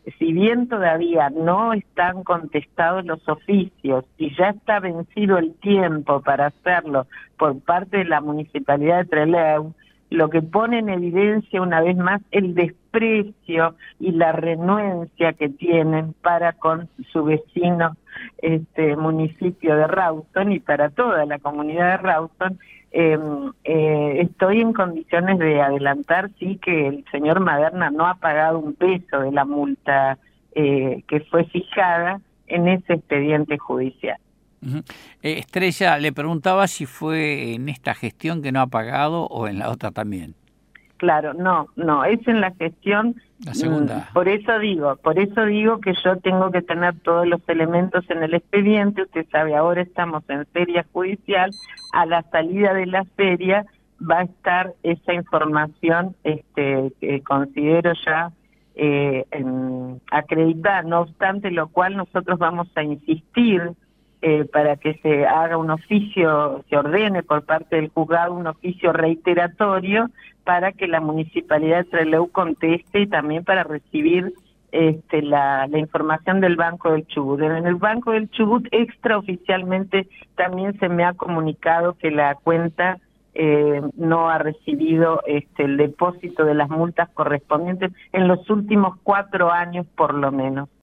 si bien todavía no están contestados los oficios y ya está vencido el tiempo para hacerlo por parte de la Municipalidad de Trelew, lo que pone en evidencia una vez más el desprecio y la renuencia que tienen para con su vecino municipio de Rawson y para toda la comunidad de Rawson. Estoy en condiciones de adelantar, sí, que el señor Maderna no ha pagado un peso de la multa que fue fijada en ese expediente judicial. Estrella, le preguntaba si fue en esta gestión que no ha pagado o en la otra también. Claro, no, es en la gestión. La segunda. Por eso digo que yo tengo que tener todos los elementos en el expediente. Usted sabe, ahora estamos en feria judicial. A la salida de la feria va a estar esa información que considero ya acreditada. No obstante lo cual, nosotros vamos a insistir para que se haga un oficio, se ordene por parte del juzgado un oficio reiteratorio para que la Municipalidad de Trelew conteste y también para recibir la información del Banco del Chubut. En el Banco del Chubut extraoficialmente también se me ha comunicado que la cuenta no ha recibido el depósito de las multas correspondientes en los últimos 4 años por lo menos.